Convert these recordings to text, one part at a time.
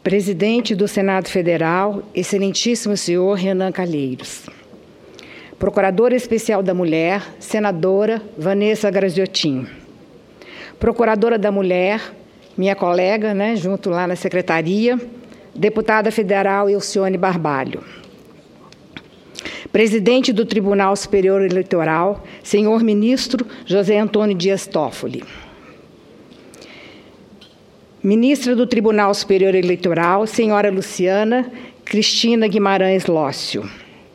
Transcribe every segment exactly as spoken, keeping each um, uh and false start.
Presidente do Senado Federal, excelentíssimo senhor Renan Calheiros. Procuradora Especial da Mulher, senadora Vanessa Graziotin. Procuradora da Mulher, minha colega, né, junto lá na secretaria, deputada federal Elcione Barbalho. Presidente do Tribunal Superior Eleitoral, senhor ministro José Antônio Dias Toffoli. Ministra do Tribunal Superior Eleitoral, senhora Luciana Cristina Guimarães Lócio.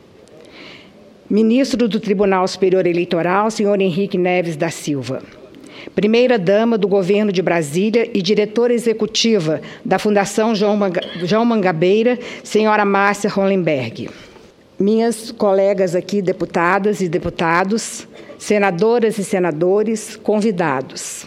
Ministro do Tribunal Superior Eleitoral, senhor Henrique Neves da Silva. Primeira-dama do Governo de Brasília e diretora executiva da Fundação João, Manga, João Mangabeira, senhora Márcia Hollenberg. Minhas colegas aqui, deputadas e deputados, senadoras e senadores, convidados.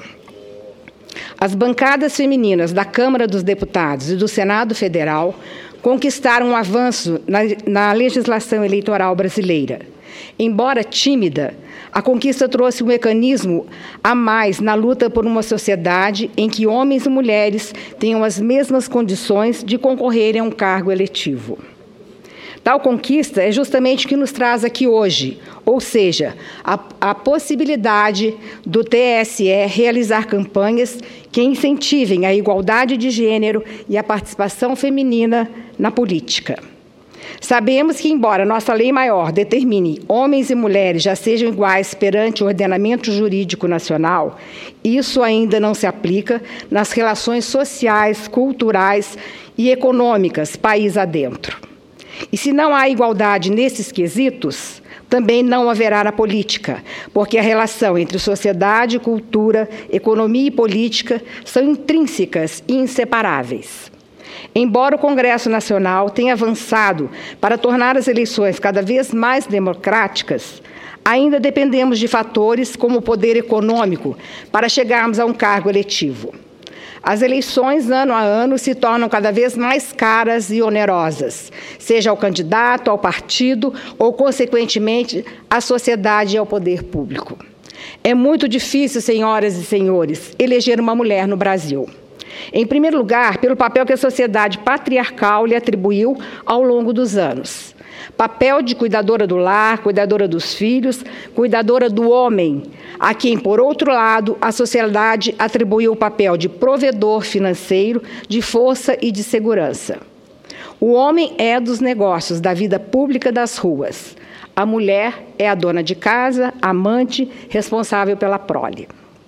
As bancadas femininas da Câmara dos Deputados e do Senado Federal conquistaram um avanço na, na legislação eleitoral brasileira. Embora tímida, a conquista trouxe um mecanismo a mais na luta por uma sociedade em que homens e mulheres tenham as mesmas condições de concorrerem a um cargo eletivo. Tal conquista é justamente o que nos traz aqui hoje, ou seja, a, a possibilidade do T S E realizar campanhas que incentivem a igualdade de gênero e a participação feminina na política. Sabemos que, embora nossa lei maior determine homens e mulheres já sejam iguais perante o ordenamento jurídico nacional, isso ainda não se aplica nas relações sociais, culturais e econômicas país adentro. E se não há igualdade nesses quesitos, também não haverá na política, porque a relação entre sociedade, cultura, economia e política são intrínsecas e inseparáveis. Embora o Congresso Nacional tenha avançado para tornar as eleições cada vez mais democráticas, ainda dependemos de fatores como o poder econômico para chegarmos a um cargo eletivo. As eleições, ano a ano, se tornam cada vez mais caras e onerosas, seja ao candidato, ao partido ou, consequentemente, à sociedade e ao poder público. É muito difícil, senhoras e senhores, eleger uma mulher no Brasil. Em primeiro lugar, pelo papel que a sociedade patriarcal lhe atribuiu ao longo dos anos. Papel de cuidadora do lar, cuidadora dos filhos, cuidadora do homem, a quem, por outro lado, a sociedade atribuiu o papel de provedor financeiro, de força e de segurança. O homem é dos negócios, da vida pública das ruas. A mulher é a dona de casa, amante, responsável pela prole.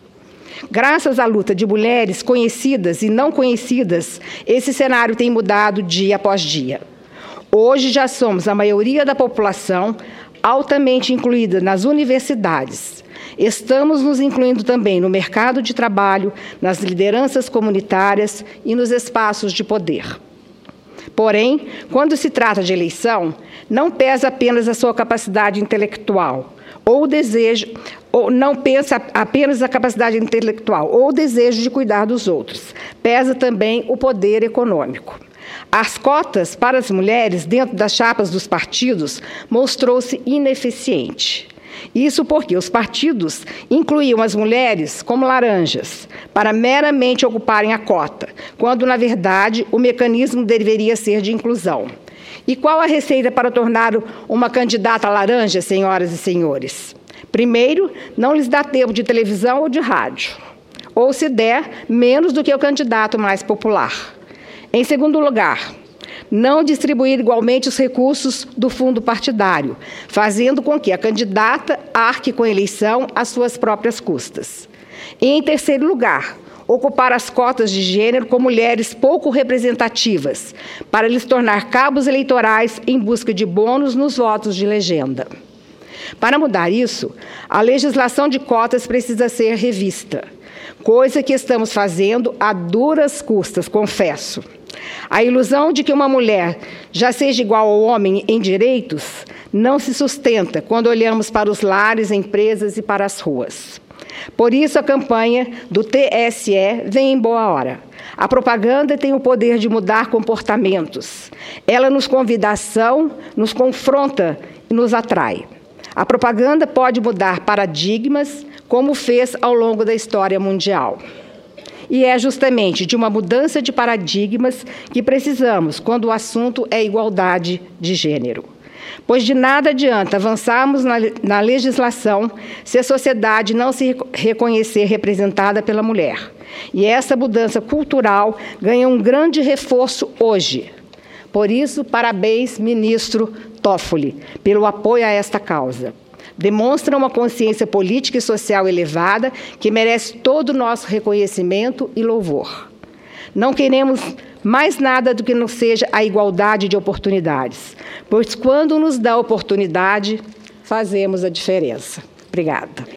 Graças à luta de mulheres conhecidas e não conhecidas, esse cenário tem mudado dia após dia. Hoje já somos a maioria da população altamente incluída nas universidades. Estamos nos incluindo também no mercado de trabalho, nas lideranças comunitárias e nos espaços de poder. Porém, quando se trata de eleição, não pesa apenas a sua capacidade intelectual ou o desejo, ou não pensa apenas a capacidade intelectual ou o desejo de cuidar dos outros. Pesa também o poder econômico. As cotas para as mulheres dentro das chapas dos partidos mostrou-se ineficiente. Isso porque os partidos incluíam as mulheres como laranjas, para meramente ocuparem a cota, quando, na verdade, o mecanismo deveria ser de inclusão. E qual a receita para tornar uma candidata laranja, senhoras e senhores? Primeiro, não lhes dá tempo de televisão ou de rádio. Ou, se der, menos do que o candidato mais popular. Em segundo lugar, não distribuir igualmente os recursos do fundo partidário, fazendo com que a candidata arque com a eleição às suas próprias custas. E, em terceiro lugar, ocupar as cotas de gênero com mulheres pouco representativas, para lhes tornar cabos eleitorais em busca de bônus nos votos de legenda. Para mudar isso, a legislação de cotas precisa ser revista, coisa que estamos fazendo a duras custas, confesso. A ilusão de que uma mulher já seja igual ao homem em direitos não se sustenta quando olhamos para os lares, empresas e para as ruas. Por isso, a campanha do T S E vem em boa hora. A propaganda tem o poder de mudar comportamentos. Ela nos convida à ação, nos confronta e nos atrai. A propaganda pode mudar paradigmas, como fez ao longo da história mundial. E é justamente de uma mudança de paradigmas que precisamos quando o assunto é igualdade de gênero. Pois de nada adianta avançarmos na, na legislação se a sociedade não se reconhecer representada pela mulher. E essa mudança cultural ganha um grande reforço hoje. Por isso, parabéns, ministro Toffoli, pelo apoio a esta causa. Demonstra uma consciência política e social elevada que merece todo o nosso reconhecimento e louvor. Não queremos mais nada do que não seja a igualdade de oportunidades, pois quando nos dá oportunidade, fazemos a diferença. Obrigada.